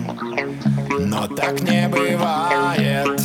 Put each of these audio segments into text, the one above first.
но так не бывает.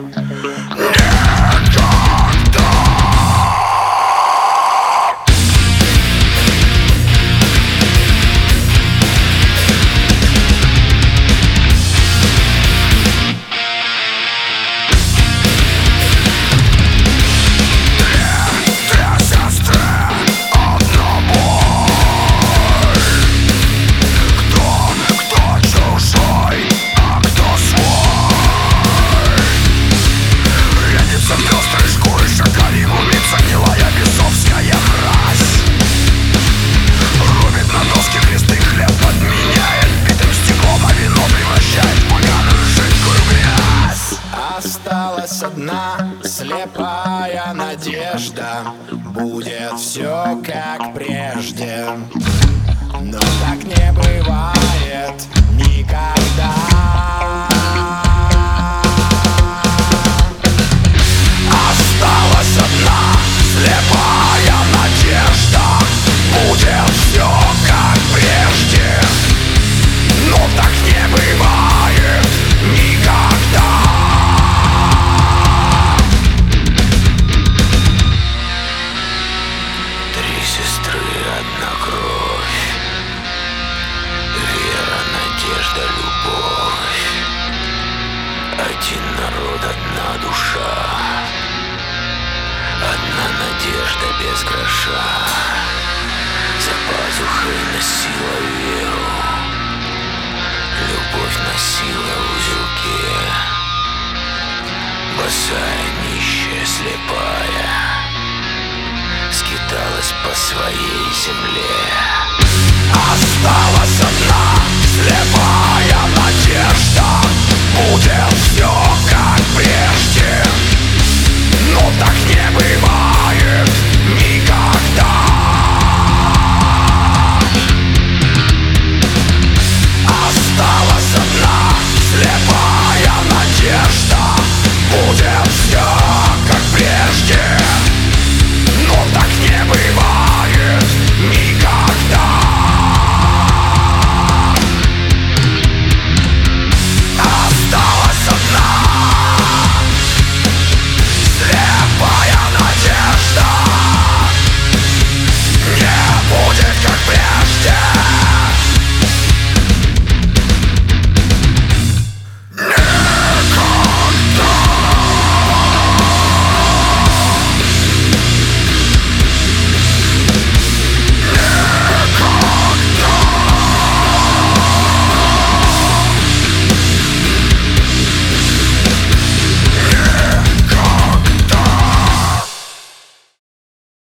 Осталась одна слепая надежда, будет все как прежде, но так не бывает никогда. Осталась одна слепая надежда, будет все как прежде, но так не бывает никогда. Сестры, одна кровь, вера, надежда, любовь. Один народ, одна душа, одна надежда без гроша. За пазухой носила веру, любовь носила в узелке. Босая, нищая, слепая скиталась по своей земле. Осталась одна слепая